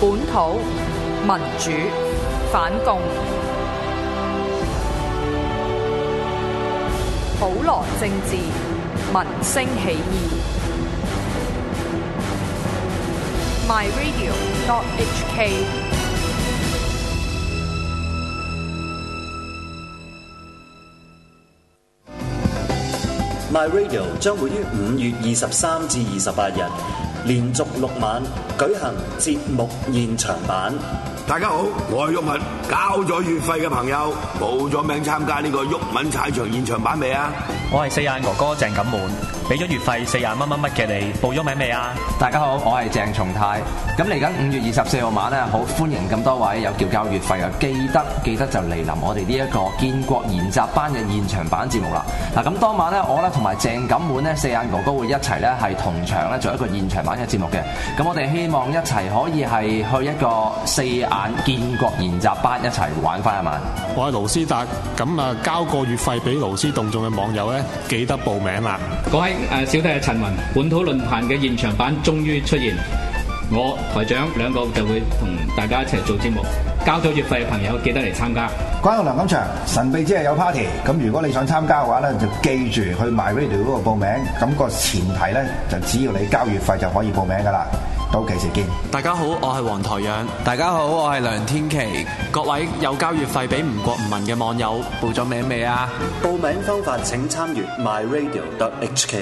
本土民主反共，普羅政治民聲起義。myradio.hk MyRadio 將會於5月23至28日連續6晚舉行節目現場版。 大家好，我係毓民。交咗月費嘅朋友，報咗名參加呢個毓民踩場現場版未啊？ 我係四眼哥哥鄭錦滿，俾咗月費40蚊乜乜乜嘅你，報咗名未啊？ 大家好，我係鄭松泰。咁嚟緊5月24號晚咧，好歡迎咁多位有交月費嘅，記得就嚟臨我哋呢一個建國研習班嘅現場版節目啦。嗱，咁當晚咧，我咧同埋鄭錦滿咧四眼哥哥會一齊咧係同場咧做一個現場版嘅節目嘅。咁我哋希望一齊可以係去一個四眼建國研習班一齊玩翻一晚。 我係盧斯達，咁啊交個月費俾盧斯動眾嘅網友咧，記得報名啦。 各位小弟係陳雲，本土論壇嘅現場版終於出現，我台長兩個就會同大家一齊做節目。交咗月費嘅朋友記得嚟參加。 關於梁錦祥神秘之夜有 party， 咁如果你想參加嘅話咧，就記住去 MyRadio 嗰度報名。咁個前提咧就只要你交月費就可以報名噶啦。到期時見。 大家好，我係黃台仰。 大家好，我係梁天琦。 各位有交月費俾唔國唔民嘅網友， 報咗名未啊？ 報名方法請參閱 myradio.hk。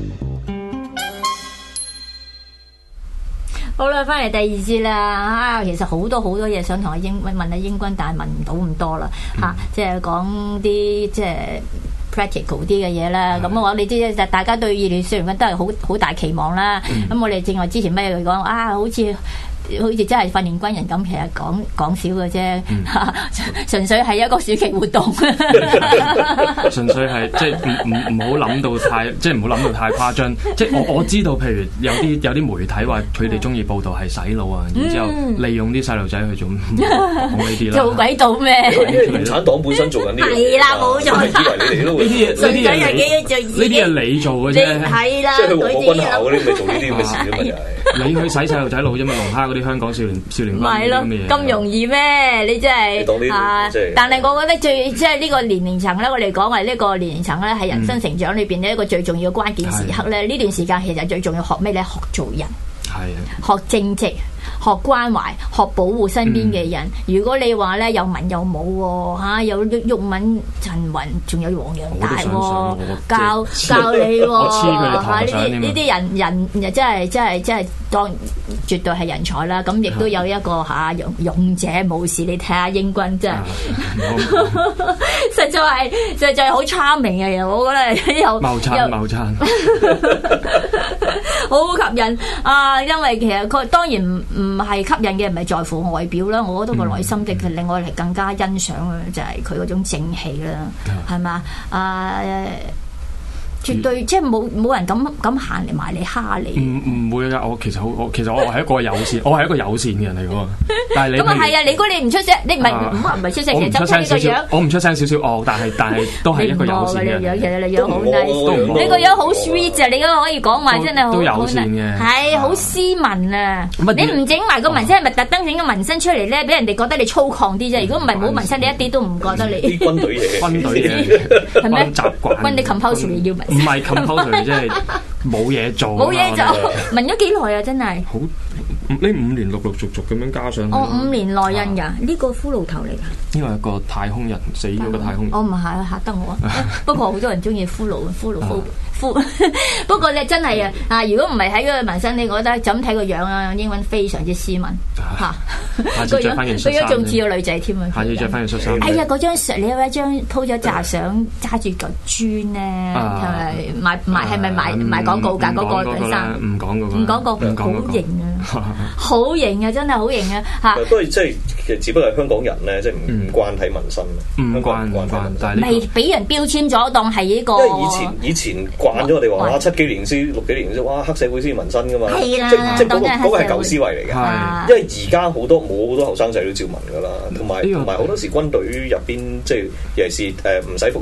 好啦，翻嚟第二節啦，其實好多嘢想同阿英問阿英軍，但係問唔到咁多啦即係講啲即係 practical 啲嘅嘢啦。咁我你知大家對二年少年軍都係好大期望啦。咁我哋正話之前咩佢講好似真係訓練軍人咁，其實講少嘅啫，純粹係一個暑期活動。 純粹係即係唔好諗到太，即係唔好諗到太誇張。即係我知道，譬如有啲媒體話佢哋中意報道係洗腦啊，然之後利用啲細路仔去做講呢啲啦。做鬼到咩？ 共產黨本身做緊呢啲。係啦，冇錯。 呢啲係你做嘅啫。 係啦， 即係去皇國軍校嗰啲咪做呢啲咁嘅事啫嘛，又係。你去洗細路仔腦啫嘛，龍蝦嗰啲香港少年軍咁嘅嘢， 咁容易咩？你真係但係我覺得即係呢個年齡層咧，我哋講話呢個年齡層咧，係人生成長裏邊呢一個最重要嘅關鍵時刻咧。呢段時間其實最重要學咩咧？學做人，學正直。學關懷，學保護身邊嘅人。如果你話咧有文有武有毓民、陳雲，仲有黃洋達教你呢啲人真係當絕對係人才啦。咁亦都有一個勇者武士，你睇下英軍真係實在係好 charming 嘅，我覺得又謀餐好吸引因為其實佢當然唔係吸引嘅，唔係在乎外表啦。我覺得個內心嘅令我係更加欣賞嘅就係佢嗰種正氣啦，係嘛絕對即係冇人咁行嚟埋你蝦你。 唔會㗎，其實我係一個友善，我係一個友善嘅人嚟㗎。但係你咁係啊！如果你唔出聲，你唔係出聲，其實就睇你個樣。 我唔出聲少少，但係都係一個友善嘅人。 其實你樣好 nice，你個樣好 sweet 啊！你都可以講話真係好友善嘅， 係好斯文啊！你唔整埋個紋身，係咪特登整個紋身出嚟咧？俾人哋覺得你粗獷啲啫。如果唔係冇紋身，你一啲都唔覺得你。 啲軍隊嘢， 係咩？ 習慣軍你 compulsory 要紋。 唔係 compulsory， 即係冇嘢做。 冇嘢做，紋咗幾耐啊？真係。 好，呢5年陸陸續續咁樣加上去。 5年內印㗎，呢個骷髏頭嚟㗎。 呢個係個太空人死咗嘅太空人。 我唔係嚇得我不過好多人中意骷髏。不過你真係如果唔係喺嗰個紋身，你覺得就咁睇個樣啊，英文非常之斯文下次着翻件恤衫， 仲似個女仔添啊！ 下次着翻件恤衫。 哎呀，嗰張相你有一張 po 咗紮相，揸住嚿磚咧，係咪賣廣告㗎？嗰個女生唔講嗰個， 唔講個好型啊！好型啊！真係好型啊！ 不過即係其實只不過係香港人咧，即係唔慣睇紋身， 唔慣，但係未俾人標籤咗當係呢個。 因為以前慣咗我哋話7幾年先6幾年先，哇黑社會先紋身㗎嘛， 係啦， 即係嗰個係舊思維嚟嘅。因為而家冇好多後生仔都照紋㗎啦，同埋好多時軍隊入邊即係尤其是唔使服役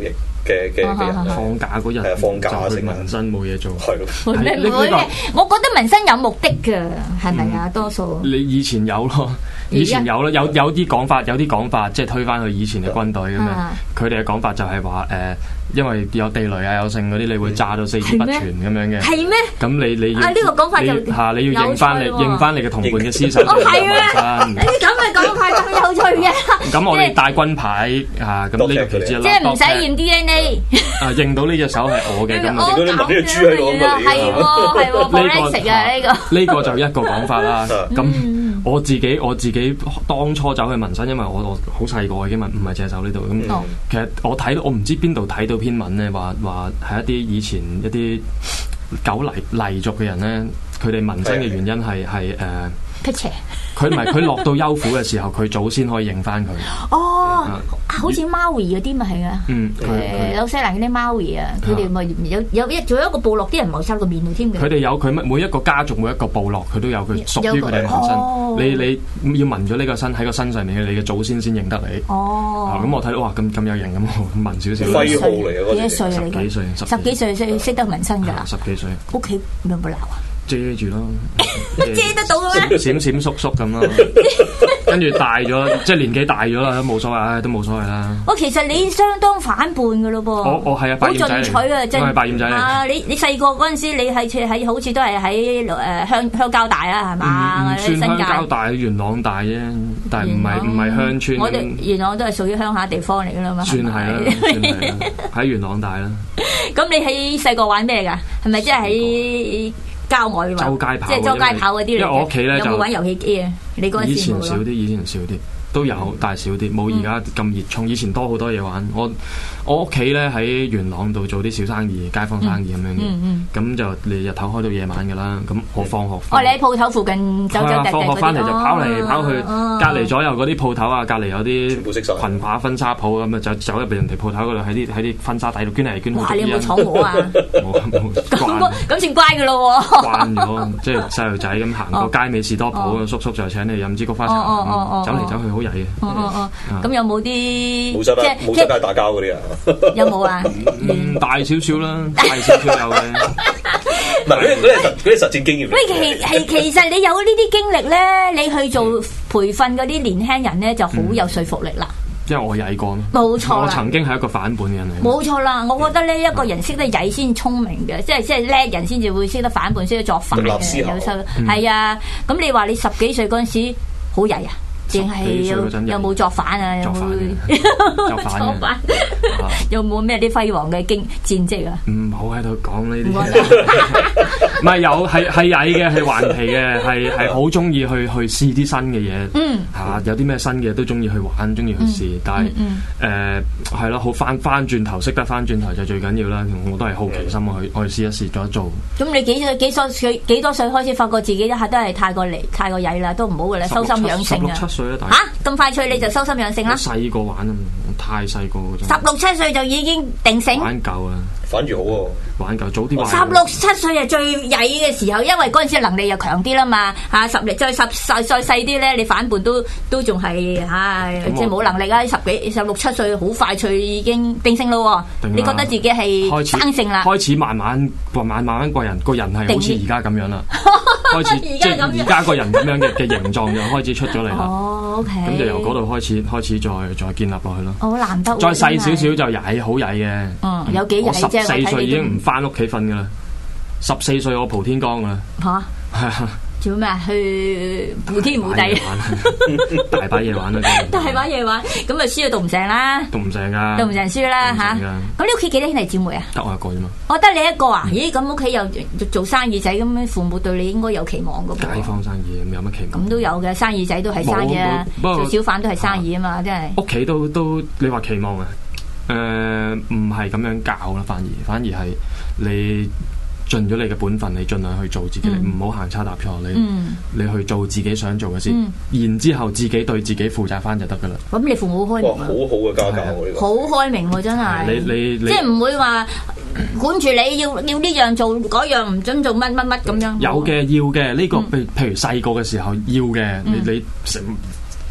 嘅人放假嗰日係放假就去紋身冇嘢做， 係咯。 我覺得紋身有目的㗎，係咪啊？多數你以前有咯。以前有啦，有啲講法，即係推翻去以前嘅軍隊咁樣。佢哋嘅講法就係話因為有地雷啊，有剩嗰啲，你會炸到四肢不全咁樣嘅。係咩？咁你要呢個講法就你要認翻你嘅同伴嘅屍首。 係啊！呢啲咁嘅講法咁有趣嘅。 咁我哋帶軍牌咁呢個其之一啦。 即係唔使驗 DNA。 認到呢隻手係我嘅咁啊！ 認到你紋呢隻豬喺度咁啊！ 係喎，forensic啊呢個。 呢個就一個講法啦。咁我自己當初走去紋身，因為我好細個已經唔係隻手呢度咁。其實我唔知邊度睇到篇文咧，話係一啲以前一啲狗黎族嘅人咧，佢哋紋身嘅原因係佢唔係佢落到幽府嘅時候，佢祖先可以認翻佢。 哦，好似貓兒嗰啲咪係啊？紐西蘭嗰啲貓兒啊，佢哋咪仲有一個部落啲人謀殺個面度添嘅。佢哋有佢每一個家族每一個部落，佢都有佢屬於佢哋嘅紋身。你要紋咗呢個身喺個身上面，你嘅祖先先認得你。咁我睇到哇，咁有型咁，紋少少。 徽號嚟嘅， 幾多歲啊？你10幾歲識得紋身㗎？ 10幾歲。 屋企有冇鬧啊？ 遮住咯， 遮得到嘅咩？ 閃閃縮縮咁咯，跟住大咗，即係年紀大咗啦，都冇所謂，都冇所謂啦。 其實你相當反叛嘅咯噃。我係百厭仔嚟，我係百厭仔嚟。 你細個嗰陣時，你係好似都係喺鄉郊大啊，係嘛？ 唔算鄉郊大，元朗大啫，但係唔係鄉村。 我哋元朗都係屬於鄉下地方嚟㗎啦嘛。 算係啦，喺元朗大啦。 咁你喺細個玩咩㗎？係咪即係喺郊外嘛？即係周街跑嗰啲嚟嘅。 因為我屋企咧有冇玩遊戲機啊？你嗰陣時冇。 以前少啲。都有，但係少啲，冇而家咁熱衷。以前多好多嘢玩。我屋企咧喺元朗度做啲小生意、街坊生意咁樣嘅。咁就你日頭開到夜晚㗎啦。咁我放學。 你喺鋪頭附近走走趯趯嗰啲。 放學翻嚟就跑嚟跑去，隔離左右嗰啲鋪頭啊，隔離有啲裙褂婚紗鋪咁啊，走入嚟人哋鋪頭嗰度，喺啲婚紗底度捐嚟捐去。 哇！你有冇闖禍啊？冇。咁算乖㗎咯喎。慣咗，即係細路仔咁行過街尾士多鋪，叔叔就請你飲支菊花茶，走嚟走去好。 咁有冇啲冇世界打交嗰啲啊？ 有冇啊？ 大少少啦，大少少有嘅。 唔係嗰啲實戰經驗。 喂，其實你有呢啲經歷咧，你去做培訓嗰啲年輕人咧，就好有說服力啦。 因為我曳過， 冇錯。 我曾經係一個反叛嘅人嚟。 冇錯啦，我覺得呢一個人識得曳先聰明嘅，即係叻人先至會識得反叛，識得作反嘅。有時係啊，咁你話你10幾歲嗰陣時好曳啊？淨係有冇作反啊？有冇作反？有冇咩啲輝煌嘅戰績啊？ 唔好喺度講呢啲。唔係有係曳嘅，係頑皮嘅，係好中意去試啲新嘅嘢。有啲咩新嘅都中意去玩，中意去試。但係係咯，好翻轉頭，識得翻轉頭就最緊要啦。我都係好奇心，我去試一試，做一做。咁你幾多歲開始發覺自己一下都係太過曳啦，都唔好嘅啦，修心養性啊！咁快脆你就修心養性啦？ 細個玩啊，太細個嗰陣。 16、17歲就已經定性。 玩夠啊！ 反而好喎， 玩夠早啲玩。 16、17歲係最曳嘅時候，因為嗰陣時能力又強啲啦嘛。再細啲咧，你反叛都仲係即係冇能力啊！16、17歲好快脆已經定性咯。你覺得自己係生性啦？ 開始慢慢個人係好似而家咁樣啦。開始即係而家個人咁樣嘅形狀就開始出咗嚟啦。 OK。咁就由嗰度開始再建立落去咯。 好難得。 再細少少就曳，好曳嘅。 有幾曳啫 ？14歲已經唔翻屋企瞓噶啦。14歲我蒲天光噶啦。 嚇！做咩啊？去胡天胡地， 大把嘢玩啦！ 大把嘢玩，咁啊輸到讀唔成啦！讀唔成輸啦嚇！咁你屋企幾多兄弟姊妹啊？ 得我一個啫嘛。 我得你一個啊？咦，咁屋企又做生意仔，咁父母對你應該有期望噶噃。 街坊生意有乜期望？咁都有嘅，生意仔都係生意啊，做小販都係生意啊嘛，真係。 屋企都你話期望啊？唔係咁樣教啦，反而係你。盡咗你嘅本分，你盡量去做自己，你唔好行差踏錯，你去做自己想做嘅事，然之後自己對自己負責翻就得噶啦。 咁你父母開明， 好好嘅家教喎，呢個好開明喎，真係。你即係唔會話管住你要呢樣做嗰樣唔准做乜咁樣。 有嘅要嘅呢個，譬如細個嘅時候要嘅，你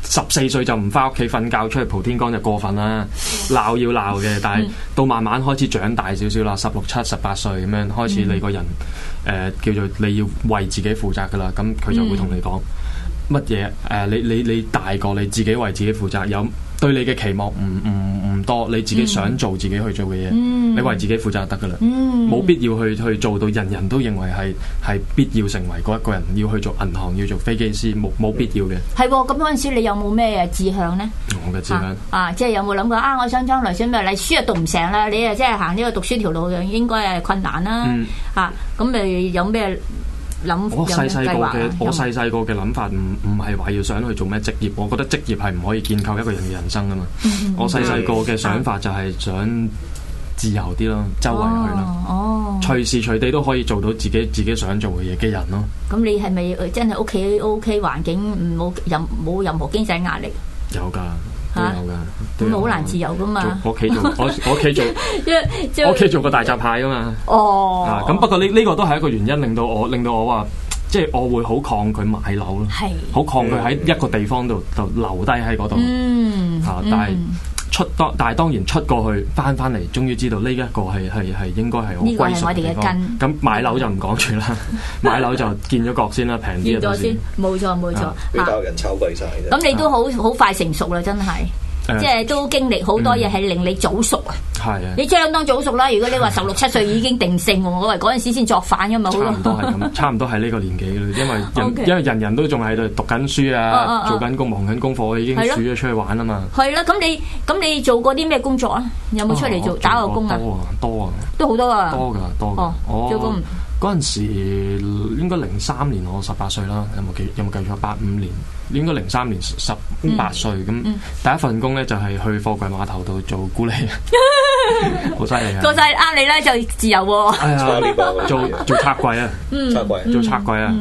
14歲就唔翻屋企瞓覺，出去蒲天光就過分啦，鬧要鬧嘅。但係到慢慢開始長大少少啦，16、17、18歲咁樣開始，你個人叫做你要為自己負責噶啦，咁佢就會同你講乜嘢你大個你自己為自己負責，有對你嘅期望唔多，你自己想做自己去做嘅嘢，你為自己負責就得噶啦，冇必要去做到人人都認為係必要成為嗰一個人，要去做銀行，要做飛機師，冇必要嘅。 係喎，咁嗰陣時你有冇咩志向呢？ 我嘅志向即係有冇諗過我想將來想咩？你書又讀唔成啦，你即係行呢個讀書條路應該係困難啦，咁咪有咩？我細細個嘅諗法唔係話要想去做咩職業，我覺得職業係唔可以建構一個人嘅人生噶嘛。我細細個嘅想法就係想自由啲咯，周圍去咯，隨時隨地都可以做到自己想做嘅嘢嘅人咯。咁你係咪真係屋企 OK 環境冇任何經濟壓力？有㗎。咁好難自由噶嘛？我屋企做個大閘蟹噶嘛。咁不過呢個都係一個原因，令到我話，即係我會好抗拒買樓咯，好抗拒喺一個地方度留低喺嗰度。但係當然出過去翻嚟，終於知道呢一個係應該係我歸屬嘅地方。咁買樓就唔講住啦，買樓就見咗角先啦，平啲咗先。冇錯， 比較人炒貴晒啫。 咁你都好快成熟啦，真係。即係都經歷好多嘢係令你早熟啊！係啊，你相當早熟啦。如果你話16、17歲已經定性，我話嗰陣時先作反噶嘛，好咯。 差唔多係呢個年紀啦，因為人人都仲喺度讀緊書啊，做緊工、忙緊功課，我已經數咗出去玩啊嘛。係啦，咁你做過啲咩工作啊？有冇出嚟打過工啊？多啊，都好多啊，多㗎。做工嗰陣時應該03年，我18歲啦。有冇計錯？85年應該03年18歲咁。第一份工咧就係去貨櫃碼頭度做咕喱，好犀利啊！個勢啱你咧就自由喎。 做拆櫃啊，做拆櫃啊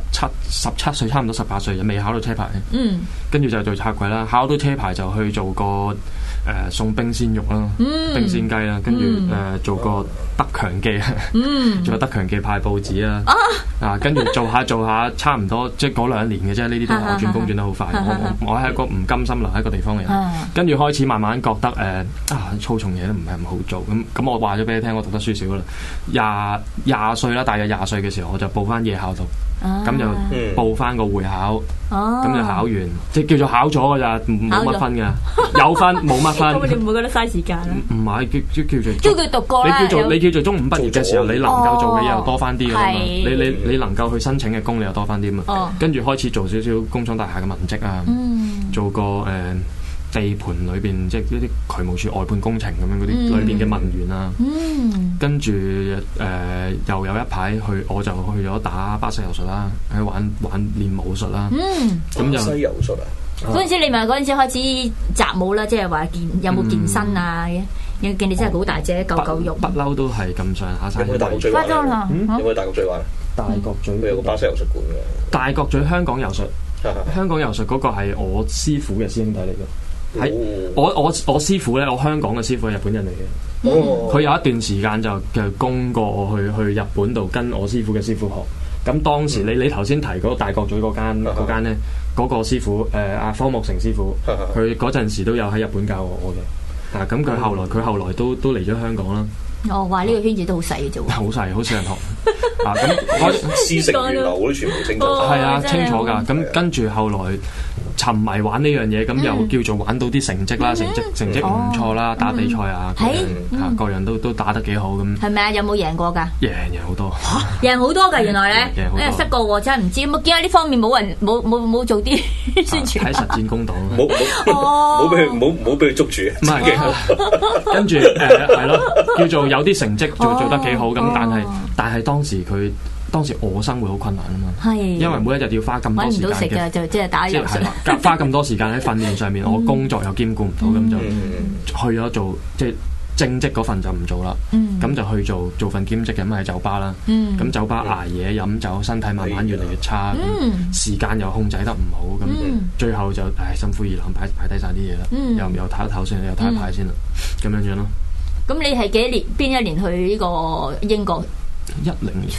，17歲差唔多18歲，未考到車牌。跟住就做拆櫃啦，考到車牌就去做個送冰鮮肉啦，冰鮮雞啦，跟住做個德強記，做個德強記派報紙啊，跟住做下差唔多，即係嗰2年嘅啫。呢啲都我轉工轉得好快，我係一個唔甘心留喺一個地方嘅人，跟住開始慢慢覺得粗重嘢都唔係咁好做，咁我話咗俾你聽，我讀得書少啦，廿歲啦，大約20歲嘅時候，我就報翻夜校讀。咁就報翻個會考，咁就考完，即係叫做考咗噶咋，冇乜分噶，有分冇乜分。咁你唔會覺得嘥時間啊？唔係叫做佢讀過啦。你叫做中五畢業嘅時候，你能夠做嘅嘢又多翻啲噶嘛？你能夠去申請嘅工，你又多翻啲嘛？跟住開始做少少工廠大廈嘅文職啊，做個地盤裏邊即係呢啲渠務署外判工程咁樣嗰啲裏邊嘅文員啊，跟住又有一排我就去咗打巴西柔術啦，去玩練武術啦。咁就巴西柔術啊！ 嗰陣時你咪嗰陣時開始習武啦，即係話有冇健身啊？見你真係好大隻，嚿肉。 不嬲都係咁上下。 有冇大角咀玩？有冇大角咀玩？大角咀佢有個巴西柔術館嘅。 大角咀香港柔術，香港柔術嗰個係我師傅嘅師兄弟嚟嘅。係我師傅咧，我香港嘅師傅係日本人嚟嘅。佢有一段時間就供過我去日本度跟我師傅嘅師傅學。咁當時你頭先提嗰個大角咀嗰間咧，嗰個師傅阿方木成師傅，佢嗰陣時都有喺日本教我嘅。咁佢後來都嚟咗香港啦。 話呢個圈子都好細嘅啫喎， 好少人學。咁師承源流嗰啲全部清楚。 係啊，清楚㗎。咁跟住後來沉迷玩呢樣嘢，咁又叫做玩到啲成績啦，成績唔錯啦，打比賽啊，各樣都打得幾好咁。係咪啊？有冇贏過㗎？贏好多。 贏好多㗎，原來咧，失過喎，真係唔知。有冇見到呢方面冇人冇做啲宣傳？ 喺實戰攻黨， 冇俾佢捉住。 唔係，跟住係咯，叫做有啲成績做得幾好咁，但係當時我生活好困難啊嘛，因為每一日要花咁多時間嘅， 就即係打遊戲， 花咁多時間喺訓練上面，我工作又兼顧唔到，咁就去咗做即係正職嗰份就唔做啦，咁就去做份兼職咁喺酒吧啦，咁酒吧捱夜飲酒，身體慢慢越嚟越差，時間又控制得唔好，咁最後就心灰意冷，擺低晒啲嘢啦，又唞一唞先，又唞一排先啦，咁樣咯。 咁你係邊一年去呢個英國？ 10年。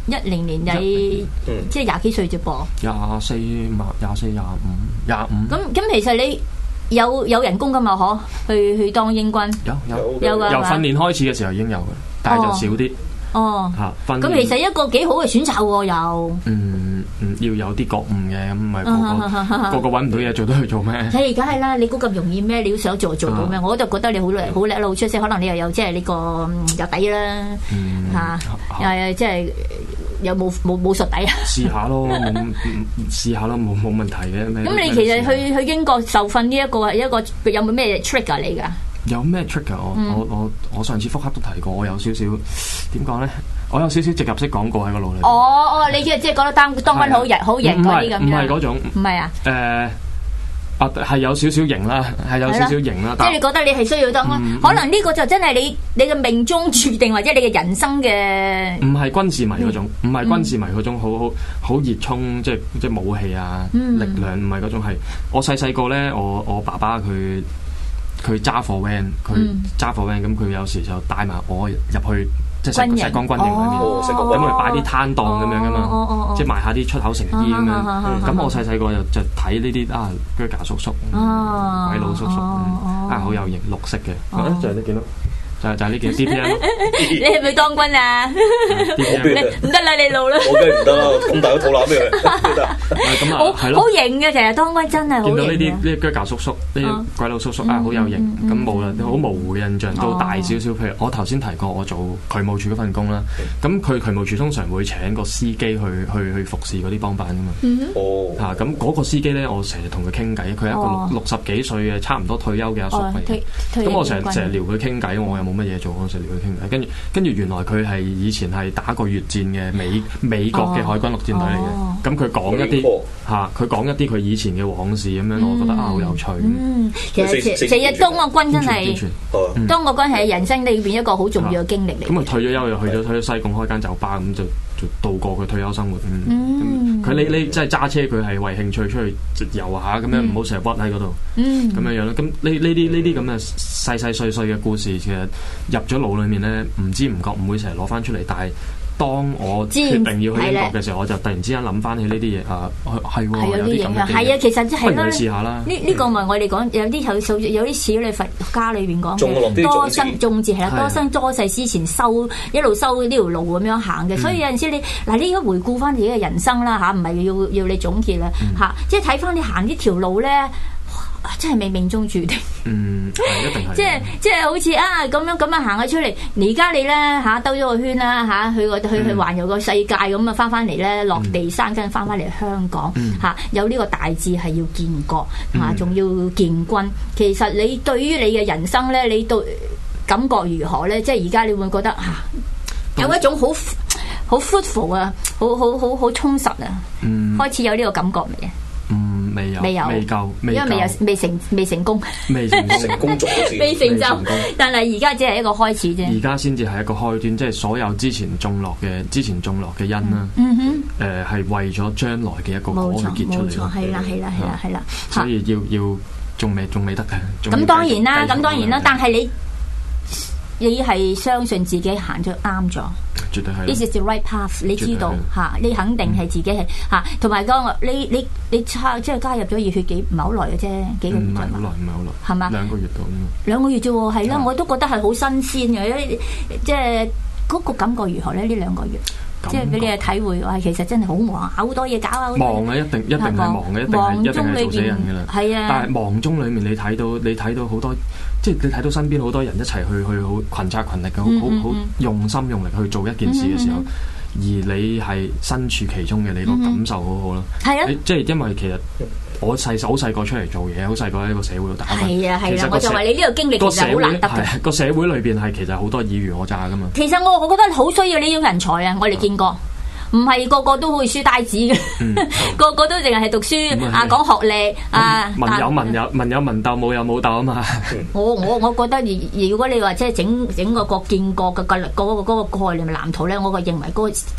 10年你即係廿幾歲啫噃。 24、25。 咁其實你有人工噶嘛？嗬，去當英軍有噶。 由訓練開始嘅時候已經有嘅，但係就少啲。 哦，咁其實一個幾好嘅選擇喎，又要有啲覺悟嘅，咁唔係個個揾唔到嘢做都去做咩？ 係，梗係啦！你估咁容易咩？你都想做就做到咩？我就覺得你好叻，好叻，好出色。可能你又有即係呢個有底啦，又即係有冇實底啊？ 試下咯，冇問題嘅。 咁你其實去英國受訓呢一個有冇咩 trigger 你㗎？ 有咩 trigger？我上次復刻都提過，我有少少點講咧？我有少少植入式講過喺個腦裏。 你即係覺得當軍好型嗰啲咁樣？ 唔係嗰種。 唔係啊？ 係有少少型啦，係有少少型啦。 即係你覺得你係需要當軍，可能呢個就真係你嘅命中注定，或者你嘅人生嘅。唔係軍事迷嗰種，唔係軍事迷嗰種，好熱衷，即係武器啊，力量，唔係嗰種係。我細個咧，我爸爸佢揸貨 van，咁佢有時就帶埋我入去，即係石崗軍營裏面，咁咪擺啲攤檔咁樣噶嘛，即係賣下啲出口成衣咁樣。咁我細個就睇呢啲居家叔叔、鬼佬叔叔好有型，綠色嘅，就係你見到。就係呢件 DPM。 你係咪當軍啊？唔得啦，你老啦。 我梗係唔得啦，咁大個肚腩咩？ 咁啊，係咯。 好型嘅，其實當軍真係好型。見到呢啲腳架叔叔，呢啲鬼佬叔叔好有型。咁冇啦，好模糊嘅印象，都大少少。譬如我頭先提過，我做渠務處嗰份工啦。咁佢渠務處通常會請個司機去服侍嗰啲幫辦噶嘛。咁嗰個司機咧，我成日同佢傾偈。佢係一個60幾歲嘅，差唔多退休嘅阿叔嚟嘅。咁我成日撩佢傾偈，我又冇乜嘢做，我成日撩佢傾偈。跟住原來佢係以前係打過越戰嘅美國嘅海軍陸戰隊嚟嘅。咁佢講一啲佢以前嘅往事咁樣，我覺得好有趣。 其實當個軍真係當個軍係人生裏邊一個好重要嘅經歷嚟。 咁啊退咗休又去咗西貢開間酒吧，咁就度過佢退休生活。佢你即係揸車，佢係為興趣出去遊下咁樣，唔好成日屈喺嗰度咁樣樣咯。咁呢啲咁嘅細碎嘅故事，其實入咗腦裏面咧，唔知唔覺唔會成日攞翻出嚟。但係當我決定要去英國嘅時候，我就突然之間諗翻起呢啲嘢係有啲影響。係啊，其實即係啦。試下啦。呢個咪我哋講有啲似你佛家裏邊講嘅多生種子係啦，多生多世之前一路修呢條路咁樣行嘅。所以有陣時你應該回顧翻自己嘅人生啦嚇，唔係要你總結啦嚇，即係睇翻你行呢條路咧。真係命中注定，一定係。 即係好似咁樣行咗出嚟，而家你咧兜咗個圈啦去環遊個世界咁啊，翻嚟咧落地生根，翻嚟香港有呢個大志係要建國仲要建軍。其實你對於你嘅人生咧，你對感覺如何咧？即係而家你會覺得有一種好 fruitful 啊，好充實啊，開始有呢個感覺未啊？ 未有， 因為未成功， 未成功做嗰時， 未成就。但係而家只係一個開始啫。 而家先至係一個開端，即係所有之前種落嘅因啦。係為咗將來嘅一個果去結出嚟。 係啦。 所以要仲未得嘅。咁當然啦，但係你係相信自己行咗啱咗。 絕對係。 This is the right path， 你知道你肯定係自己係同埋你即係加入咗熱血唔係好耐嘅啫，幾個月唔係好耐，係嘛？2個月到 2個月啫喎，係啦，我都覺得係好新鮮嘅，即係嗰個感覺如何咧？呢2個月，即係俾你嘅體會，其實真係好忙，好多嘢搞啊！ 忙啊，一定係忙嘅，一定係做死人㗎啦。 係啊，但係忙中裡面你睇到好多。即係你睇到身邊好多人一齊去好群策群力嘅，好用心用力去做一件事嘅時候，而你係身處其中嘅，你個感受好好咯。係啊，即係因為其實我好細個出嚟做嘢，好細個喺個社會度打滾。係啊，我就話你呢個經歷其實好難得嘅。個社會裏邊係其實好多爾虞我詐噶嘛。其實我覺得好需要呢種人才啊！我哋見過。唔係個個都會書呆子嘅，個個都淨係讀書講學歷文有文鬥，武有武鬥啊嘛。我覺得如果你話即係整個建國嘅嗰個概念藍圖咧，我認為嗰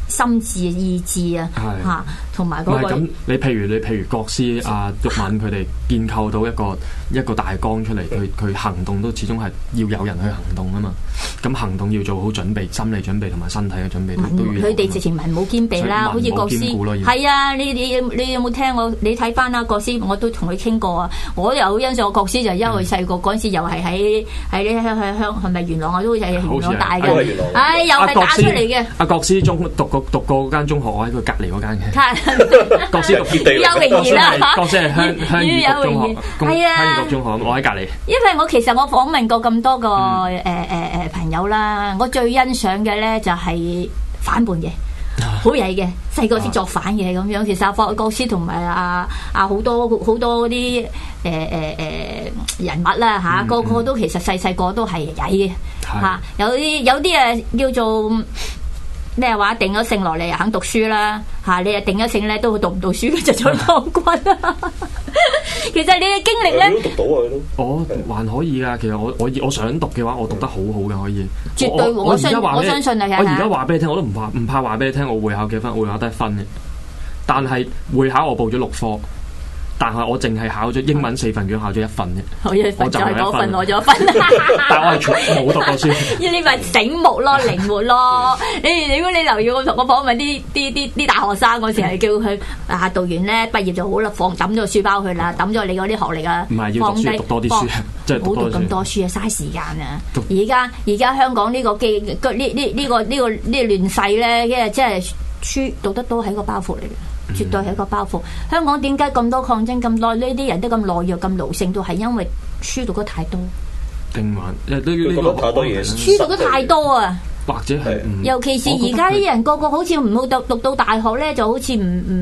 心智意志啊，嚇，同埋嗰個。 咁你譬如國師阿毓民佢哋建構到一個大綱出嚟，佢行動都始終係要有人去行動啊嘛。咁行動要做好準備，心理準備同埋身體嘅準備都要。 佢哋直情文武兼備啦，好似國師係啊！你有冇聽過？你睇翻啦，國師我都同佢傾過啊。我又好欣賞國師，就因為細個嗰陣時又係喺香係咪元朗啊？都係元朗大嘅，又係打出嚟嘅。阿國師讀過間中學，我喺佢隔離嗰間嘅。國師讀別地， 有榮譽啦。 國師係香魚局中學，係啊，香魚局中學，我喺隔離。 因為其實我訪問過咁多個朋友啦，我最欣賞嘅咧就係反叛嘅，好曳嘅，細個識作反嘅咁樣。其實阿國師同埋好多嗰啲人物啦嚇，個個都其實細個都係曳嘅嚇。有啲叫做咩話？定咗性落嚟肯讀書啦嚇，你定咗性咧都讀唔到書就做當軍啦。其實你嘅經歷咧， 都讀到啊都。 我還可以㗎，其實我想讀嘅話，我讀得好好嘅可以。 絕對我相信啊！ 我而家話俾你聽，我都唔怕話俾你聽，我會考幾分，我會考得1分嘅。但係會考我報咗6科。但係我淨係考咗英文4份卷，考咗1分啫。我就係1分，攞咗1分。但係我係冇讀過書。 你咪醒目咯，靈活咯。如果你留意我同我訪問啲大學生，我成日叫佢讀完咧畢業就好啦，抌咗個書包去啦，抌咗你嗰啲學歷啊， 唔係要讀書，讀多啲書，即係唔好讀咁多書啊，嘥時間啊！而家香港呢個亂世咧，即係書讀得多係一個包袱嚟嘅。絕對係一個包袱。香港點解咁多抗爭咁多？呢啲人都咁懦弱、咁奴性，都係因為書讀得太多。 定還呢個太多嘢， 書讀得太多啊！ 或者係， 尤其是而家啲人個個好似唔好讀到大學咧，就好似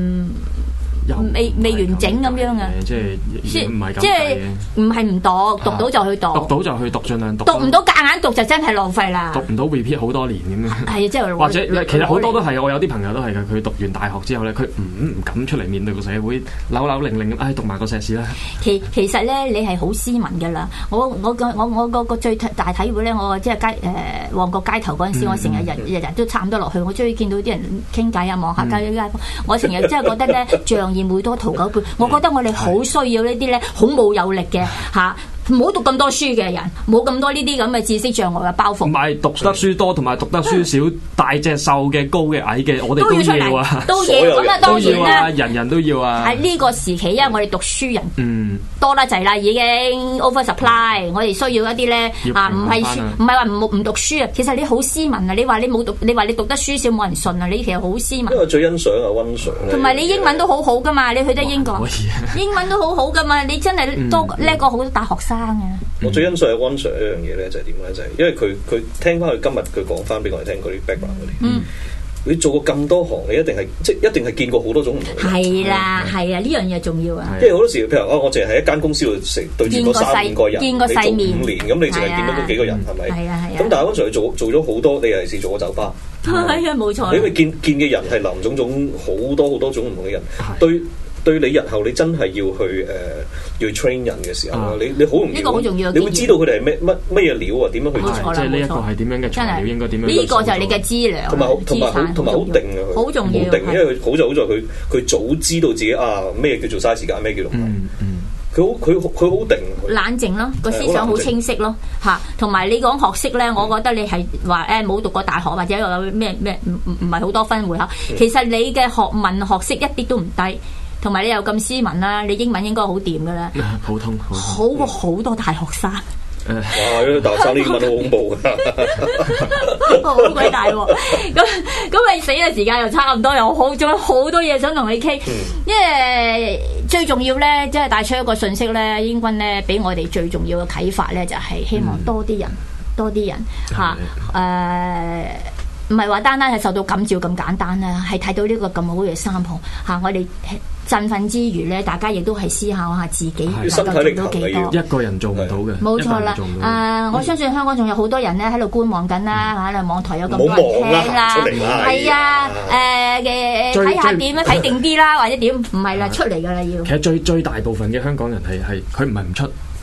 未完整咁樣啊！ 即係唔係咁， 即係唔係唔讀到就去讀， 讀到就去讀，盡量讀。 讀唔到夾硬讀就真係浪費啦。 讀唔到 repeat 好多年咁樣。係即係或者其實好多都係，我有啲朋友都係嘅。佢讀完大學之後咧，佢唔敢出嚟面對個社會，扭擰擰咁，讀埋個碩士啦。其實咧，你係好斯文㗎啦。我個最大體會咧，我即係旺角街頭嗰陣時，我成日日都差唔多落去。我中意見到啲人傾偈啊，望下街啲街坊。我成日真係覺得咧，而每多屠狗輩，我覺得我哋好需要呢啲咧，好冇有力嘅嚇，唔好讀咁多書嘅人，冇咁多呢啲咁嘅知識障礙嘅包袱。唔係讀得書多同埋讀得書少，大隻瘦嘅、高嘅、矮嘅，我哋都要啊， 都要咁啊，當然啦， 人人都要啊。 喺呢個時期，因為我哋讀書人多得滯啦，已經 over supply，我哋需要一啲咧唔係話唔讀書啊。其實你好斯文啊，你話你讀得書少冇人信啊，你其實好斯文。 因為最欣賞啊溫 Sir， 同埋你英文都好好噶嘛，你去得英國，英文都好好噶嘛，你真係多叻過好多大學生啊。 我最欣賞嘅溫 Sir 一樣嘢咧，就係點咧？就係因為佢聽翻佢今日佢講翻俾我哋聽嗰啲 background 嗰啲。你做過咁多行，你一定係見過好多種唔同嘅。係啦， 係啊，呢樣嘢重要啊。 因為好多時，譬如我淨係喺一間公司度對住嗰3-5個人， 見過世面， 你做5年，咁你淨係見到嗰幾個人，係咪？ 係啊。 咁但係溫 Sir 做咗好多，你尤其是做過酒吧。 係啊，冇錯。 因為見嘅人係林種種好多種唔同嘅人，對你日後你真係要 train 人嘅時候，你好容易呢個好重要，你會知道佢哋係乜嘢料啊，點樣去做， 即係呢一個係點樣嘅材料，應該點樣？ 呢個就係你嘅資糧， 同埋好定啊， 好重要， 因為好在佢早知道自己咩叫做嘥時間，咩叫做佢好定， 冷靜咯，個思想好清晰咯嚇，同埋你講學識咧，我覺得你係話冇讀過大學或者有咩唔係好多分會考，其實你嘅學問學識一啲都唔低。同埋你又咁斯文啦，你英文應該好掂噶啦， 普通好過好多大學生。 哇！啲大學生啲英文都好恐怖㗎， 好鬼大鑊。咁你死嘅時間又差唔多，仲有好多嘢想同你傾。因為最重要咧，即係帶出一個信息咧，英軍咧俾我哋最重要嘅啟發咧，就係希望多啲人嚇唔係話單單係受到感召咁簡單啦，係睇到呢個咁好嘅三號嚇，我哋振奮之餘咧，大家亦都係思考下自己能夠做到幾多。 一個人做唔到嘅， 冇錯啦。我相信香港仲有好多人咧喺度觀望緊啦，嚇！網台有咁多人聽啦，係啊，睇下點樣睇定啲啦，或者點唔係啦，出嚟㗎啦要。 其實最大部分嘅香港人係佢唔係唔出。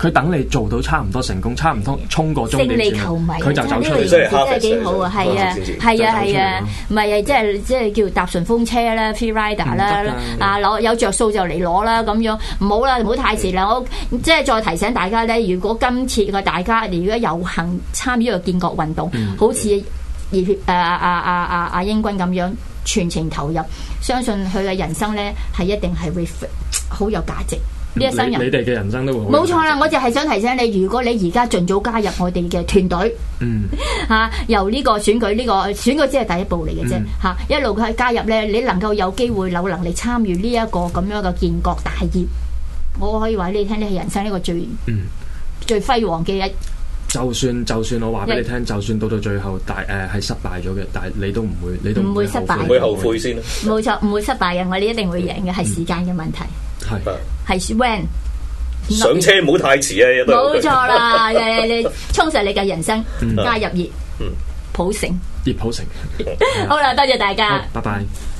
佢等你做到差唔多成功，差唔多衝過終點， 勝利球迷， 佢就走出嚟， 真係幾好啊！係啊，係啊，唔係啊，即係叫搭順風車啦 ，free rider 啦，啊攞有着數就嚟攞啦咁樣，唔好啦，唔好太遲啦。我即係再提醒大家咧，如果今次嘅大家如果有幸參與呢個建國運動，好似熱血阿英軍咁樣全程投入，相信佢嘅人生咧係一定係會好有價值。呢一生人， 你哋嘅人生都會冇錯啦！我就係想提醒你，如果你而家盡早加入我哋嘅團隊，由呢個選舉，呢個選舉只係第一步嚟嘅啫，一路去加入咧，你能夠有機會有能力參與呢一個咁樣嘅建國大業，我可以話你聽，你係人生呢個最輝煌嘅一。 就算我話俾你聽，就算到最後係失敗咗嘅，但係你都唔會失敗， 唔會後悔先。 冇錯，唔會失敗嘅，我哋一定會贏嘅，係時間嘅問題。係 when 上車唔好太遲啊！ 冇錯啦，你充實你嘅人生，加入熱普城。 熱普城。 好啦，多謝大家， 拜拜。